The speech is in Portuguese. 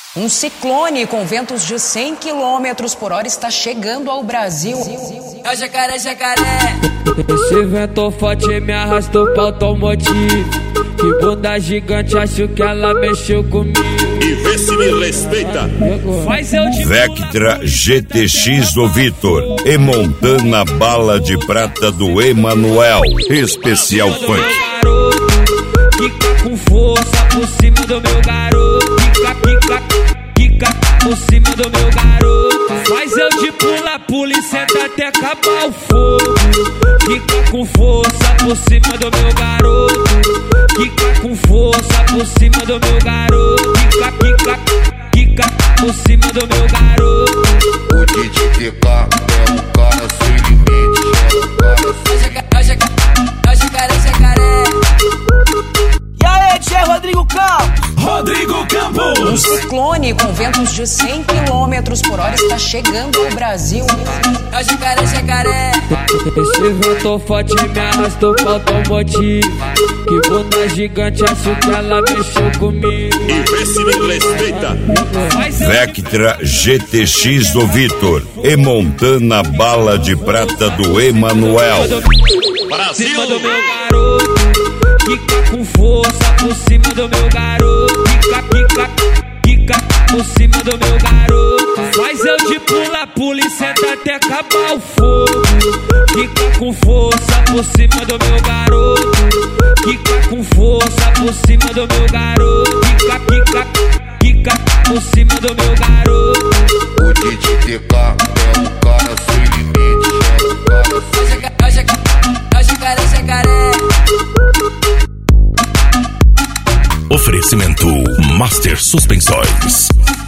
Um ciclone com ventos de 100 km por hora está chegando ao Brasil. É o jacaré, jacaré. Esse vento forte me arrastou pra automotivo. Que bunda gigante, acho que ela mexeu comigo. E vê se me respeita. Faz eu de Vectra GTX do Vitor e Montana bala de prata do Emanuel. Especial funk. Quica com força por cima do meu garoto. Quica por cima do meu garoto. Faz eu de pula e senta até acabar o fogo. Quica com força por cima do meu garoto. Quica com força por cima do meu garoto. Quica por cima do meu garoto. O DJ TK é um cara sem limite. É o jacaré, jacaré. E aí, DJ Rodrigo Campos? Um ciclone com ventos de 100 km por hora está chegando ao Brasil. É o jacaré, jacaré. Esse vento forte me arrastou pra automotivo. Que bunda gigante, acho que ela mexeu comigo. E vê se me respeita. Faz eu Vectra GTX do Vitor e Montana bala de prata do Emanuel. cima do meu garoto. Quica com força por cima do meu garoto. Quica por cima do meu garoto. Faz eu de pula e senta até acabar o fogo. Quica com força por cima do meu garoto. Quica com força por cima do meu garoto. Quica por cima do meu garoto. O DJ TK é um cara sem limite. É o jacaré, jacaré. Oferecimento Master Suspensórios.